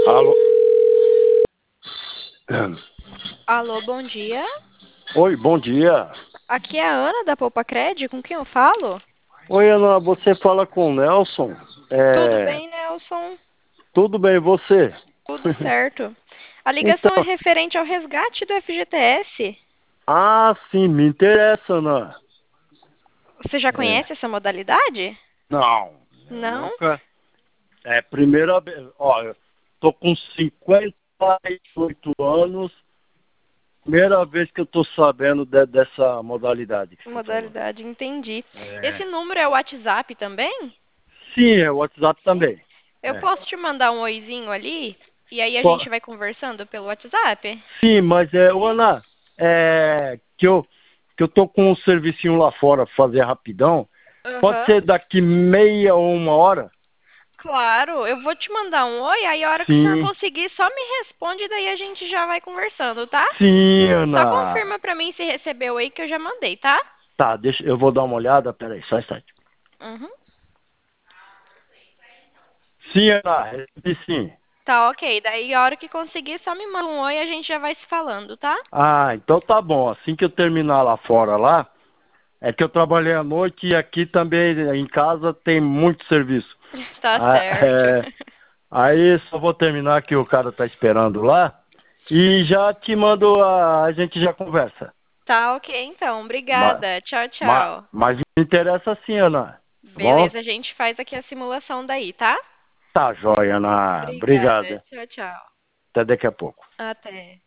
Alô? Alô, bom dia. Oi, bom dia. Aqui é a Ana da Poupa Cred, com quem eu falo? Oi, Ana, você fala com o Nelson? Tudo É, bem, Nelson? tudo bem, e você? Tudo certo. A ligação é Então, referente ao resgate do FGTS. sim, me interessa, Ana. Você já É, conhece essa modalidade? não, eu Não? nunca. É primeira vez. Ó, eu tô com 58 anos. Primeira vez que eu tô sabendo dessa modalidade que você está falando. Modalidade, entendi. Esse É, número é o WhatsApp também? sim, é o WhatsApp Sim. também. Eu É. posso te mandar um oizinho ali? E aí a Po- gente vai conversando pelo WhatsApp? Sim, mas ô, Sim. Ana, que eu tô com um servicinho lá fora pra fazer rapidão. Pode Aham. ser daqui meia ou uma hora? Claro, eu vou te mandar um oi, aí a hora que o senhor Sim, conseguir, só me responde, daí a gente já vai conversando, tá? sim, Só Ana. confirma pra mim se recebeu aí que eu já mandei, tá? Tá, deixa, eu vou dar uma olhada, peraí, só um instante. Uhum. Sim, Ana, recebi sim. Tá, ok. Daí a hora que conseguir, só me manda um oi e a gente já vai se falando, tá? Ah, então tá bom. Assim que eu terminar lá fora lá, é que eu trabalhei à noite e aqui também em casa tem muito serviço. Tá Ah, certo. aí só vou terminar que o cara tá esperando lá e já te mando, a gente já conversa. Tá, ok, então. Mas, Obrigada. Tchau, mas, tchau. mas me interessa sim, Ana. Tá bom? Beleza, a gente faz aqui a simulação daí, tá? Tá joia, Ana. Obrigada. Obrigado. Tchau, tchau. Até daqui a pouco. Até.